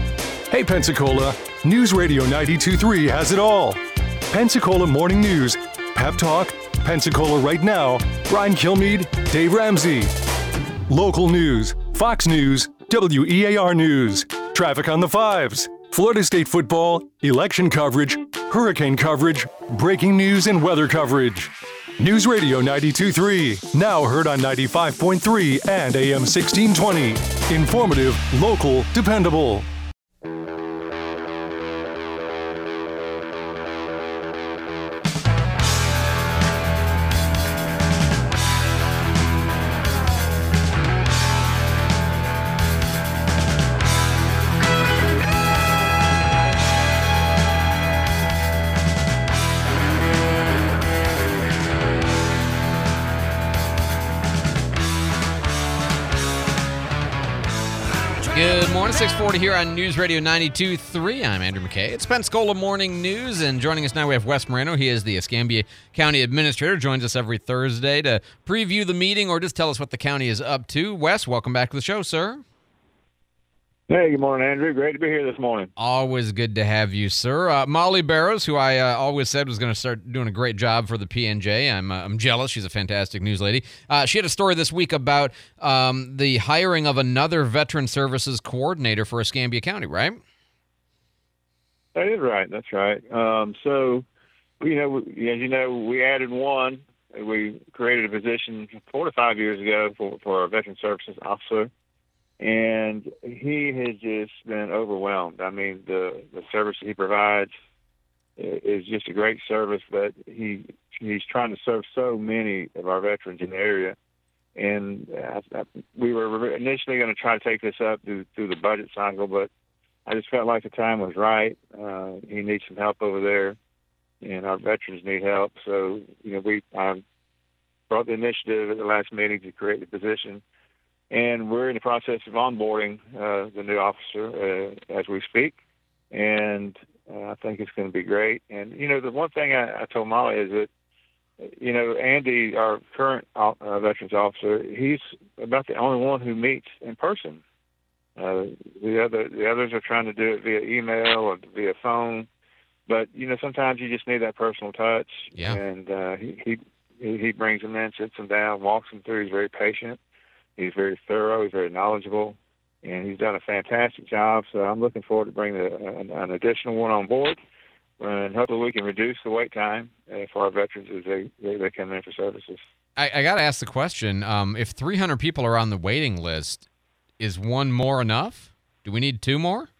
Hey Pensacola, News Radio ninety-two point three has it all. Pensacola Morning News, Pep Talk, Pensacola Right Now, Brian Kilmeade, Dave Ramsey. Local news, Fox News, W E A R News, traffic on the fives, Florida State football, election coverage, hurricane coverage, breaking news and weather coverage. News Radio ninety-two point three, now heard on ninety-five point three and A M sixteen twenty. Informative, local, dependable. Good morning, six forty here on News Radio ninety-two point three. I'm Andrew McKay. It's Pensacola Morning News, and joining us now we have Wes Moreno. He is the Escambia County Administrator. Joins us every Thursday to preview the meeting or just tell us what the county is up to. Wes, welcome back to the show, sir. Hey, good morning, Andrew. Great to be here this morning. Always good to have you, sir. Uh, Molly Barrows, who I uh, always said was going to start doing a great job for the P N J. I'm, uh, I'm jealous. She's a fantastic news lady. Uh, she had a story this week about um, the hiring of another Veteran Services Coordinator for Escambia County, right? That is right. That's right. Um, so, you know, as you know, we added one. We created a position four to five years ago for, for our Veteran Services Officer. And he has just been overwhelmed. I mean, the, the service he provides is just a great service, but he he's trying to serve so many of our veterans in the area. And I, I, we were initially going to try to take this up through, through the budget cycle, but I just felt like the time was right. Uh, he needs some help over there, and our veterans need help. So, you know, we I brought the initiative at the last meeting to create the position. And we're in the process of onboarding uh, the new officer uh, as we speak, and uh, I think it's going to be great. And, you know, the one thing I, I told Molly is that, you know, Andy, our current uh, veterans officer, he's about the only one who meets in person. Uh, the other the others are trying to do it via email or via phone, but, you know, sometimes you just need that personal touch. Yeah. And uh, he, he he brings them in, sits them down, walks them through. He's very patient. He's very thorough. He's very knowledgeable, and he's done a fantastic job. So I'm looking forward to bringing a, an, an additional one on board, and hopefully we can reduce the wait time uh, for our veterans as they, they, they come in for services. I, I got to ask the question, um, if three hundred people are on the waiting list, is one more enough? Do we need two more?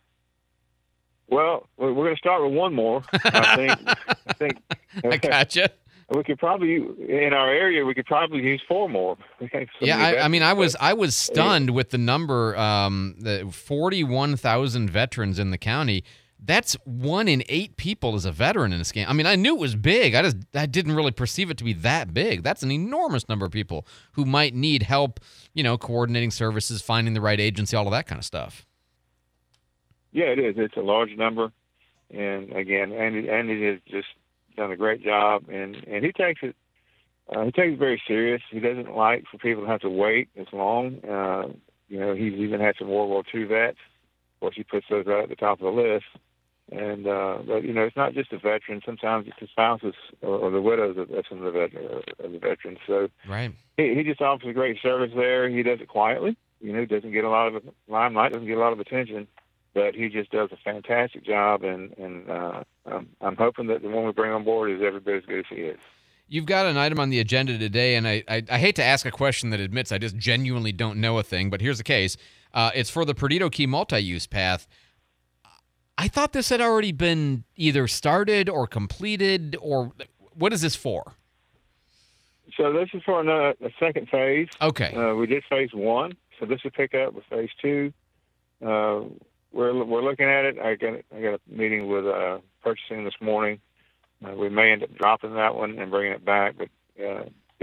Well, we're going to start with one more. I think. I think. I gotcha. We could probably, in our area, we could probably use four more. Yeah, I, I mean, I was I was stunned with the number, um, the forty-one thousand veterans in the county. That's one in eight people is a veteran in Escambia. I mean, I knew it was big. I just I didn't really perceive it to be that big. That's an enormous number of people who might need help, you know, coordinating services, finding the right agency, all of that kind of stuff. Yeah, it is. It's a large number. And, again, Andy, Andy has just done a great job, and, and he takes it uh, he takes it very serious. He doesn't like for people to have to wait as long. Uh, you know, he's even had some World War Two vets. Of course, he puts those right at the top of the list. And uh, but you know, it's not just the veterans. Sometimes it's the spouses or, or the widows of, of some of the, vet, of the veterans. So right, he, he just offers a great service there. He does it quietly. You know, he doesn't get a lot of limelight, doesn't get a lot of attention. But he just does a fantastic job, and, and uh, I'm, I'm hoping that the one we bring on board is every bit as good as he is. You've got an item on the agenda today, and I, I, I hate to ask a question that admits I just genuinely don't know a thing, but here's the case. Uh, it's for the Perdido Key multi-use path. I thought this had already been either started or completed, or what is this for? So this is for another, a second phase. Okay. Uh, we did phase one, so this will pick up with phase two. Uh, We're we're looking at it. I got I got a meeting with uh, purchasing this morning. Uh, we may end up dropping that one and bringing it back, but uh, the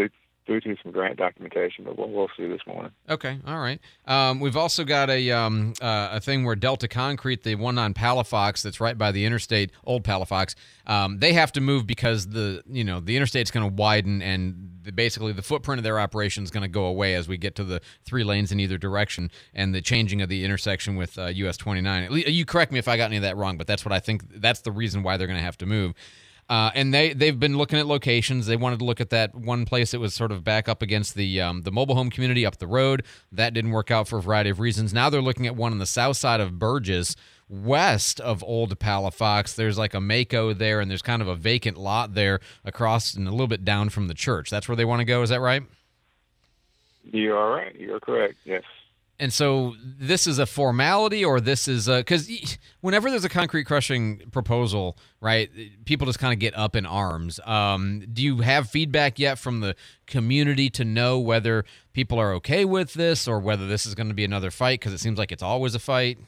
due to some grant documentation, but we'll, we'll see this morning. Okay, all right. Um, we've also got a um, uh, a thing where Delta Concrete, the one on Palafox that's right by the interstate, old Palafox, um, they have to move because the you know the interstate's going to widen, and the, basically the footprint of their operation is going to go away as we get to the three lanes in either direction, and the changing of the intersection with uh, U S twenty-nine. At least, you correct me if I got any of that wrong, but that's what I think. That's the reason why they're going to have to move. Uh, and they, they've been looking at locations. They wanted to look at that one place that was sort of back up against the um, the mobile home community up the road. That didn't work out for a variety of reasons. Now they're looking at one on the south side of Burgess, west of Old Palafox. There's like a Mako there, and there's kind of a vacant lot there across and a little bit down from the church. That's where they want to go. Is that right? You are right. You're correct, yes. And so this is a formality, or this is a, because whenever there's a concrete crushing proposal, right, people just kind of get up in arms. Um, do you have feedback yet from the community to know whether people are okay with this or whether this is going to be another fight? Because it seems like it's always a fight.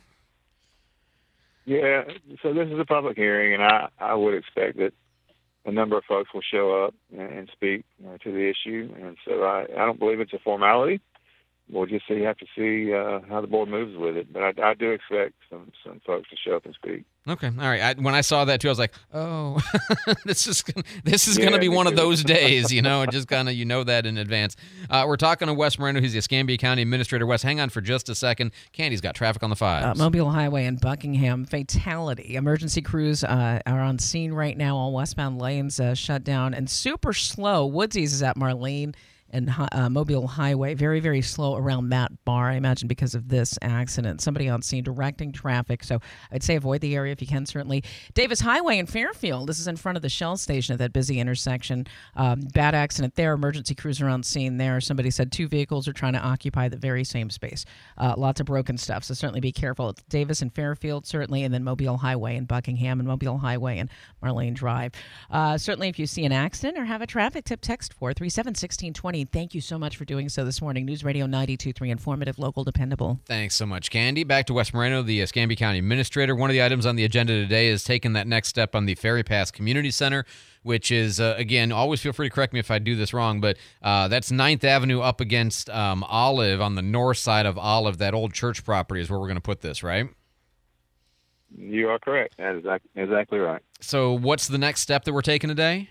Yeah, so this is a public hearing, and I, I would expect that a number of folks will show up and, and speak uh, to the issue. And so I, I don't believe it's a formality. We'll just see, have to see uh, how the board moves with it. But I, I do expect some, some folks to show up and speak. Okay, all right. I, when I saw that too, I was like, "Oh, this is this is Yeah, going to be me one of too. those days." You know, it just kind of you know that in advance. Uh, we're talking to Wes Moreno. He's the Escambia County Administrator. Wes, hang on for just a second. Candy's got traffic on the fives. Uh, Mobile Highway in Buckingham, fatality. Emergency crews uh, are on scene right now. All westbound lanes uh, shut down and super slow. Woodsies is at Marlene and uh, Mobile Highway, very, very slow around Matt Bar, I imagine, because of this accident. Somebody on scene directing traffic, so I'd say avoid the area if you can, certainly. Davis Highway in Fairfield, this is in front of the Shell station at that busy intersection. Um, bad accident there. Emergency crews are on scene there. Somebody said two vehicles are trying to occupy the very same space. Uh, lots of broken stuff, so certainly be careful. It's Davis and Fairfield, certainly, and then Mobile Highway in Buckingham and Mobile Highway and Marlene Drive. Uh, certainly, if you see an accident or have a traffic tip, text four three seven, one six two zero. Thank you so much for doing so this morning. News Radio ninety-two point three, informative, local, dependable. Thanks so much, Candy. Back to Wes Moreno, the Escambia County Administrator. One of the items on the agenda today is taking that next step on the Ferry Pass Community Center, which is, uh, again, always feel free to correct me if I do this wrong, but uh, that's ninth Avenue up against um, Olive on the north side of Olive. That old church property is where we're going to put this, right? You are correct. That is exactly, exactly right. So what's the next step that we're taking today?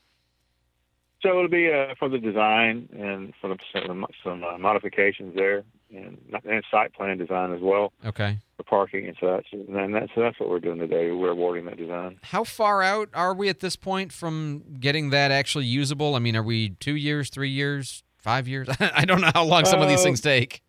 So it'll be uh, for the design and for the, some, some uh, modifications there, and, and site plan design as well. Okay. For parking and such. And then that's, so that's what we're doing today. We're awarding that design. How far out are we at this point from getting that actually usable? I mean, are we two years, three years, five years? I don't know how long some of these Uh, things take.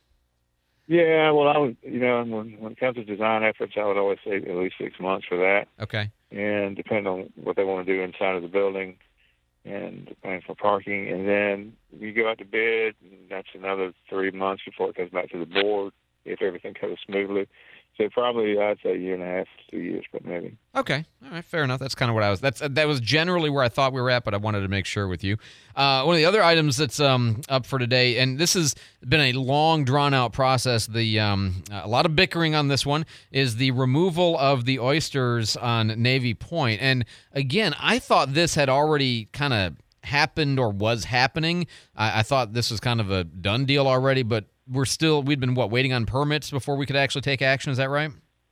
Yeah, well, I would, you know, when, when it comes to design efforts, I would always say at least six months for that. Okay. And depending on what they want to do inside of the building, and and for parking, and then you go out to bid, and that's another three months before it comes back to the board if everything goes smoothly. So probably I'd say a year and a half, two years, but maybe. Okay, all right, fair enough. That's kind of what I was. That's that was generally where I thought we were at, but I wanted to make sure with you. Uh, one of the other items that's um, up for today, and this has been a long, drawn-out process. The um, a lot of bickering on this one is the removal of the oysters on Navy Point. And again, I thought this had already kind of happened or was happening. I, I thought this was kind of a done deal already, but we're still we'd been what waiting on permits before we could actually take action. Is that right?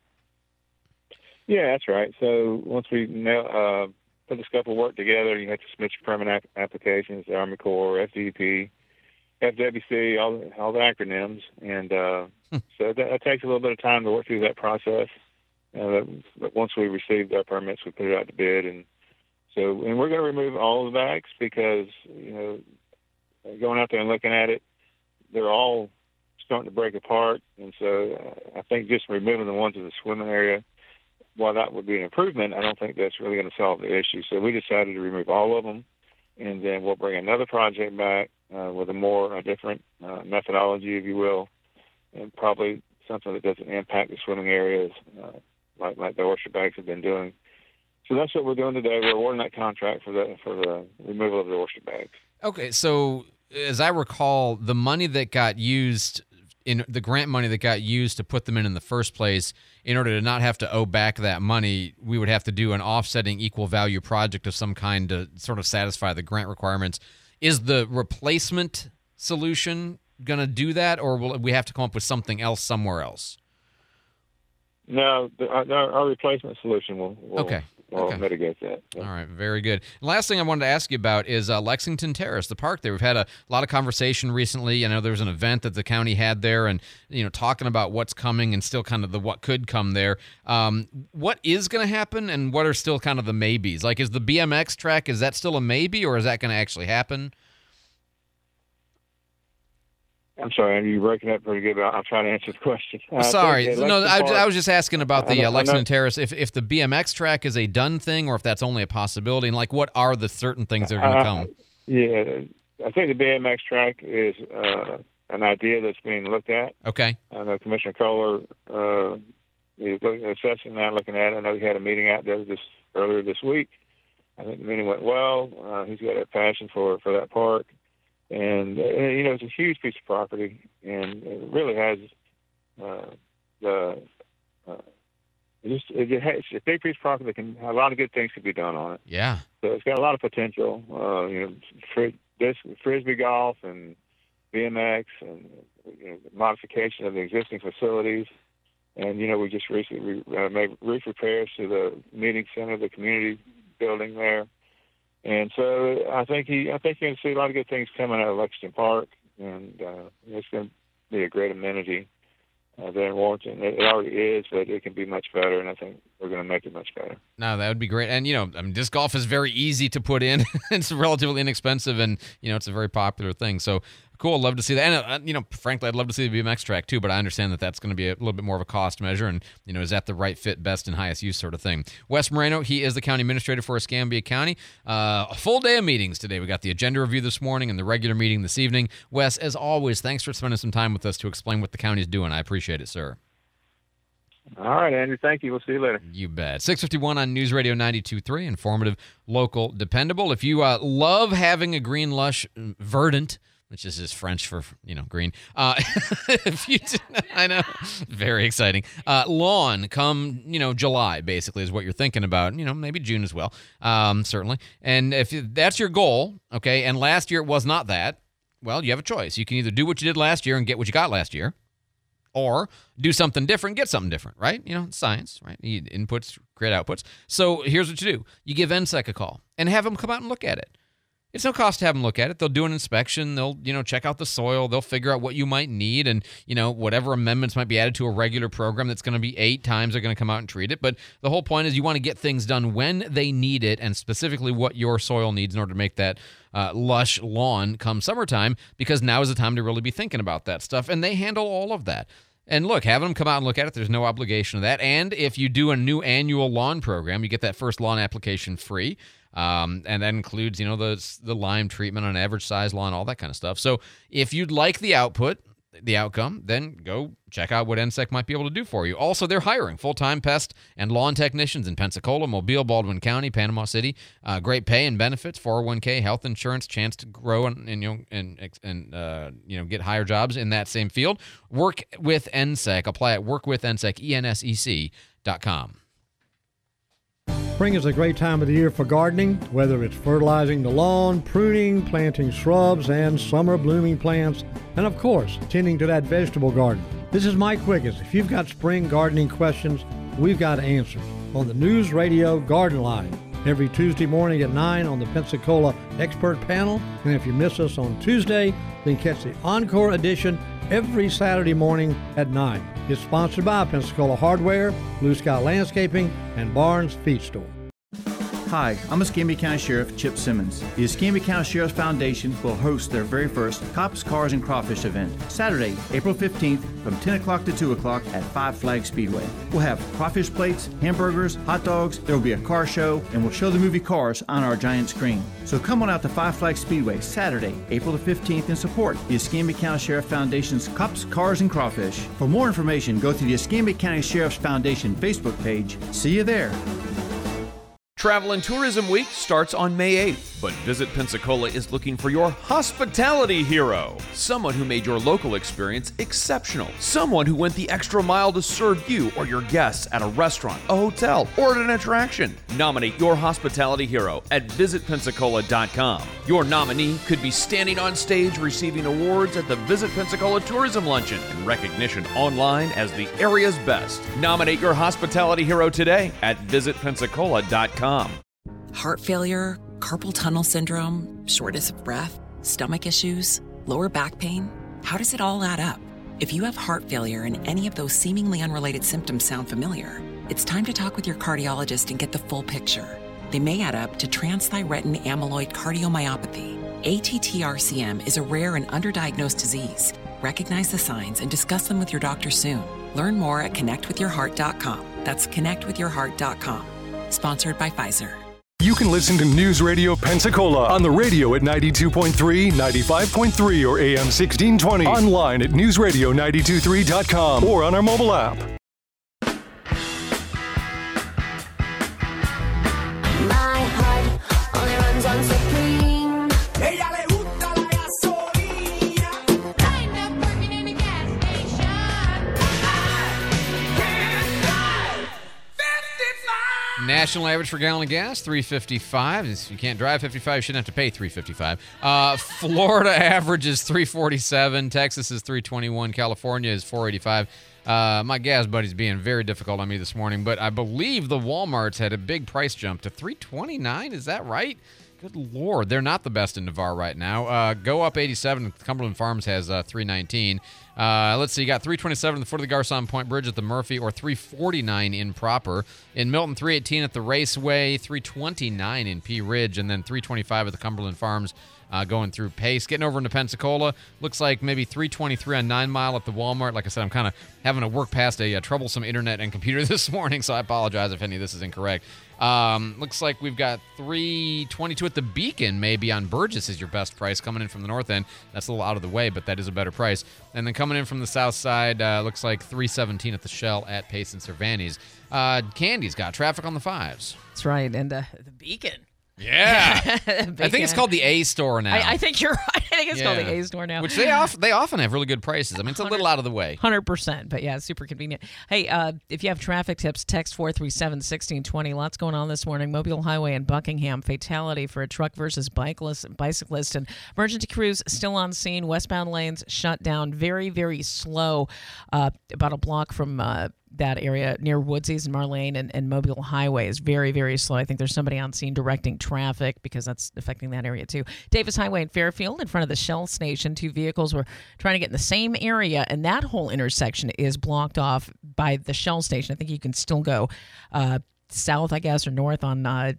Yeah, that's right. So once we nail, uh, put the scope of work together, you have to submit your permit ap- applications, the Army Corps, F D P, F W C, all the, all the acronyms, and uh, so that, that takes a little bit of time to work through that process. Uh, but once we receive our permits, we put it out to bid, and so and we're going to remove all the bags because you know going out there and looking at it, they're all starting to break apart, and so uh, I think just removing the ones in the swimming area, while that would be an improvement, I don't think that's really going to solve the issue. So we decided to remove all of them, and then we'll bring another project back uh, with a more uh, different uh, methodology, if you will, and probably something that doesn't impact the swimming areas uh, like like the oyster bags have been doing. So that's what we're doing today. We're awarding that contract for the for the removal of the oyster bags. Okay, so as I recall, the money that got used in the grant money that got used to put them in in the first place, in order to not have to owe back that money, we would have to do an offsetting equal value project of some kind to sort of satisfy the grant requirements. Is the replacement solution going to do that, or will we have to come up with something else somewhere else? No, the, our, our replacement solution will, will, okay. will okay. mitigate that. Yeah. All right, very good. Last thing I wanted to ask you about is uh, Lexington Terrace, the park there. We've had a lot of conversation recently. I know there was an event that the county had there, and you know, talking about what's coming and still kind of the what could come there. Um, what is going to happen, and what are still kind of the maybes? Like, is the B M X track, is that still a maybe, or is that going to actually happen? I'm sorry, you're breaking up pretty good, but I'll try to answer the question. Uh, sorry. so, no, I, Park, I was just asking about the know, uh, Lexington Terrace, if, if the B M X track is a done thing or if that's only a possibility, and like what are the certain things that are going to come? Uh, yeah, I think the B M X track is uh, an idea that's being looked at. Okay. I know Commissioner Kohler uh, is looking, assessing that, looking at it. I know he had a meeting out there this earlier this week. I think the meeting went well. Uh, he's got a passion for, for that park. And, uh, you know, it's a huge piece of property, and it really has uh, the uh, it just it has, it's a big piece of property that can a lot of good things could be done on it. Yeah. So it's got a lot of potential. Uh, you know, fris- this frisbee golf and B M X and you know, modification of the existing facilities. And you know, we just recently uh, made roof repairs to the meeting center, the community building there. And so I think he, I think you're going to see a lot of good things coming out of Lexington Park, and uh, it's going to be a great amenity uh, there in Warrenton. It, it already is, but it can be much better, and I think we're going to make it much better. No, that would be great. And, you know, I mean, disc golf is very easy to put in. It's relatively inexpensive, and, you know, it's a very popular thing. So, cool. I'd love to see that. And, uh, you know, frankly, I'd love to see the B M X track, too, but I understand that that's going to be a little bit more of a cost measure, and, you know, is that the right fit, best, and highest use sort of thing. Wes Moreno, he is the county administrator for Escambia County. Uh, a full day of meetings today. We got the agenda review this morning and the regular meeting this evening. Wes, as always, thanks for spending some time with us to explain what the county is doing. I appreciate it, sir. All right, Andrew. Thank you. We'll see you later. You bet. six fifty-one on News Radio ninety-two point three, informative, local, dependable. If you uh, love having a green, lush, verdant, which is just French for, you know, green. Uh, if you do, I know, very exciting. Uh, lawn come, you know, July, basically, is what you're thinking about. You know, maybe June as well, um, certainly. And if that's your goal, okay, and last year it was not that, well, you have a choice. You can either do what you did last year and get what you got last year, or do something different, get something different, right? You know, it's science, right? You need inputs, create outputs. So here's what you do. You give N S E C a call and have them come out and look at it. It's no cost to have them look at it. They'll do an inspection. They'll, you know, check out the soil. They'll figure out what you might need, and, you know, whatever amendments might be added to a regular program that's going to be eight times, they're going to come out and treat it. But the whole point is you want to get things done when they need it, and specifically what your soil needs in order to make that uh, lush lawn come summertime, because now is the time to really be thinking about that stuff. And they handle all of that. And look, having them come out and look at it, there's no obligation to that. And if you do a new annual lawn program, you get that first lawn application free. Um, and that includes, you know, the the lime treatment on an average size lawn, all that kind of stuff. So if you'd like the output, the outcome, then go check out what N S E C might be able to do for you. Also, they're hiring full-time pest and lawn technicians in Pensacola, Mobile, Baldwin County, Panama City. Uh, great pay and benefits, four oh one k, health insurance, chance to grow and, and you know and and uh, you know get higher jobs in that same field. Work with N S E C. Apply at work with N S E C, E N S E C dot com. Spring is a great time of the year for gardening, whether it's fertilizing the lawn, pruning, planting shrubs and summer blooming plants, and of course, tending to that vegetable garden. This is Mike Quiggins. If you've got spring gardening questions, we've got answers on the News Radio Garden Line every Tuesday morning at nine on the Pensacola Expert Panel. And if you miss us on Tuesday, then catch the Encore edition every Saturday morning at nine. It's sponsored by Pensacola Hardware, Blue Sky Landscaping, and Barnes Feed Store. Hi, I'm Escambia County Sheriff Chip Simmons. The Escambia County Sheriff's Foundation will host their very first Cops, Cars, and Crawfish event Saturday, April fifteenth from ten o'clock to two o'clock at Five Flag Speedway. We'll have crawfish plates, hamburgers, hot dogs, there will be a car show, and we'll show the movie Cars on our giant screen. So come on out to Five Flag Speedway Saturday, April the fifteenth and support the Escambia County Sheriff Foundation's Cops, Cars, and Crawfish. For more information, go to the Escambia County Sheriff's Foundation Facebook page. See you there. Travel and Tourism Week starts on May eighth. But Visit Pensacola is looking for your hospitality hero. Someone who made your local experience exceptional. Someone who went the extra mile to serve you or your guests at a restaurant, a hotel, or at an attraction. Nominate your hospitality hero at visit pensacola dot com. Your nominee could be standing on stage receiving awards at the Visit Pensacola Tourism Luncheon and recognition online as the area's best. Nominate your hospitality hero today at visit pensacola dot com. Heart failure, carpal tunnel syndrome, shortness of breath, stomach issues, lower back pain. How does it all add up? If you have heart failure and any of those seemingly unrelated symptoms sound familiar, it's time to talk with your cardiologist and get the full picture. They may add up to transthyretin amyloid cardiomyopathy. A T T R C M is a rare and underdiagnosed disease. Recognize the signs and discuss them with your doctor soon. Learn more at connect with your heart dot com. That's connect with your heart dot com. Sponsored by Pfizer. You can listen to News Radio Pensacola on the radio at ninety-two point three, ninety-five point three, or A M sixteen twenty. Online at news radio nine two three dot com or on our mobile app. My heart only runs on Supreme. National average for gallon of gas, three fifty-five. If you can't drive fifty-five, you shouldn't have to pay three fifty-five. Uh, Florida average is three forty-seven. Texas is three twenty-one. California is four eighty-five. Uh, my gas buddy's being very difficult on me this morning, but I believe the Walmarts had a big price jump to three twenty-nine. Is that right? Good Lord. They're not the best in Navarre right now. Uh, go up eighty-seven. Cumberland Farms has uh, three nineteen. Uh, let's see. You got three twenty-seven at the foot of the Garcon Point Bridge at the Murphy, or three forty-nine in Proper. In Milton, three eighteen at the Raceway, three twenty-nine in Pea Ridge, and then three twenty-five at the Cumberland Farms uh, going through Pace. Getting over into Pensacola, looks like maybe three twenty-three on Nine Mile at the Walmart. Like I said, I'm kind of having to work past a, a troublesome internet and computer this morning, so I apologize if any of this is incorrect. Um, looks like we've got three twenty-two at the Beacon, maybe on Burgess is your best price coming in from the north end. That's a little out of the way, but that is a better price. And then coming in from the south side, uh, looks like three seventeen at the Shell at Pace and Cervantes. Uh, Candy's got traffic on the fives. That's right. And uh, the Beacon. Yeah. I think it's called the A store now. I, I think you're right. I think it's Yeah. called the A store now. Which they, off, they often have really good prices. I mean, it's a little out of the way. one hundred percent, but yeah, super convenient. Hey, uh, if you have traffic tips, text four three seven, one six two zero. Lots going on this morning. Mobile Highway in Buckingham, fatality for a truck versus bikeless, bicyclist. And emergency crews still on scene. Westbound lanes shut down. Very, very slow. Uh, about a block from uh, that area near Woodsies and Marlene and, and Mobile Highway is very, very slow. I think there's somebody on scene directing traffic because that's affecting that area too. Davis Highway in Fairfield in front of the Shell station. Two vehicles were trying to get in the same area, and that whole intersection is blocked off by the Shell station. I think you can still go uh, south, I guess, or north on uh,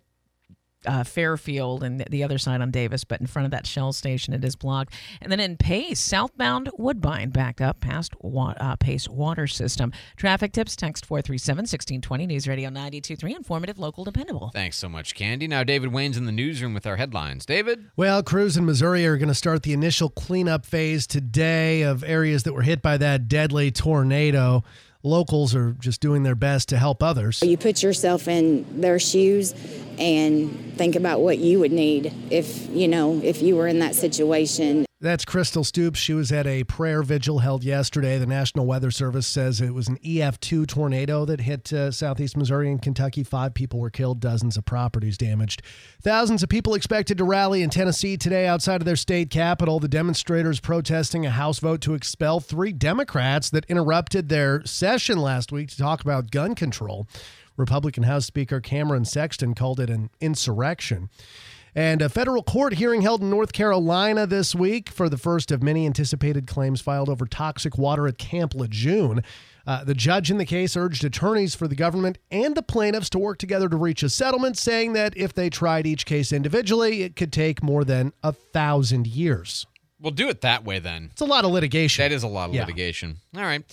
Uh, Fairfield and the other side on Davis, but in front of that Shell station, it is blocked. And then in Pace, southbound Woodbine backed up past wa- uh, Pace Water System. Traffic tips, text four three seven, one six two zero. News Radio ninety-two point three, informative, local, dependable. Thanks so much, Candy. Now, David Wayne's in the newsroom with our headlines. David? Well, crews in Missouri are going to start the initial cleanup phase today of areas that were hit by that deadly tornado. Locals are just doing their best to help others. You put yourself in their shoes and think about what you would need if, you know, if you were in that situation. That's Crystal Stoops. She was at a prayer vigil held yesterday. The National Weather Service says it was an E F two tornado that hit uh, southeast Missouri and Kentucky. Five people were killed, dozens of properties damaged. Thousands of people expected to rally in Tennessee today outside of their state capital. The demonstrators protesting a House vote to expel three Democrats that interrupted their session last week to talk about gun control. Republican House Speaker Cameron Sexton called it an insurrection. And a federal court hearing held in North Carolina this week for the first of many anticipated claims filed over toxic water at Camp Lejeune. Uh, the judge in the case urged attorneys for the government and the plaintiffs to work together to reach a settlement, saying that if they tried each case individually, it could take more than a thousand years. We'll do it that way then. It's a lot of litigation. That is a lot of Yeah. litigation. All right.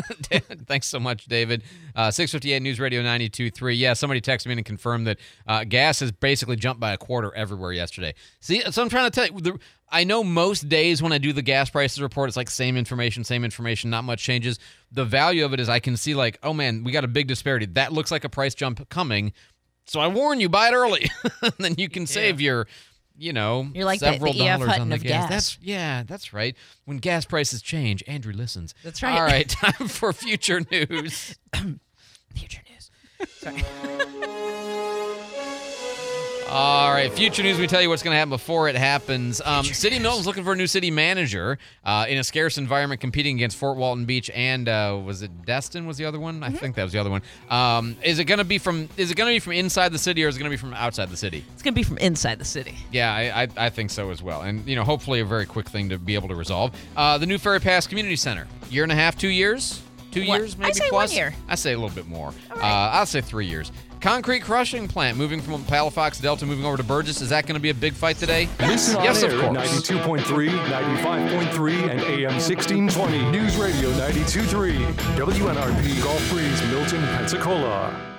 Thanks so much, David. Uh, six fifty-eight News Radio ninety-two point three. Yeah, somebody texted me and confirmed that uh, gas has basically jumped by a quarter everywhere yesterday. See, so I'm trying to tell you, the, I know most days when I do the gas prices report, it's like same information, same information, not much changes. The value of it is I can see like, oh man, we got a big disparity. That looks like a price jump coming. So I warn you, buy it early. Then you can save your you know, You're like the- several the E F dollars Hutton on the of gas. gas. That's yeah, that's right. When gas prices change, Andrew listens. That's right. All right, time for future news. Future news. Sorry. All right, future news. We tell you what's going to happen before it happens. Um, City of Milton's looking for a new city manager uh, in a scarce environment, competing against Fort Walton Beach and uh, was it Destin? Was the other one? I think that was the other one. Um, is it going to be from? Is it going to be from inside the city or is it going to be from outside the city? It's going to be from inside the city. Yeah, I, I I think so as well. And you know, hopefully a very quick thing to be able to resolve. Uh, the new Ferry Pass Community Center, year and a half, two years, two What? years, maybe I say plus. one year. I say a little bit more. Uh, I'll say three years. Concrete crushing plant moving from Palafox Delta, moving over to Burgess. Is that going to be a big fight today? Listen yes, on of air at course. ninety-two point three, ninety-five point three, and A M sixteen twenty. News Radio ninety-two point three. W N R P Gulf Breeze, Milton, Pensacola.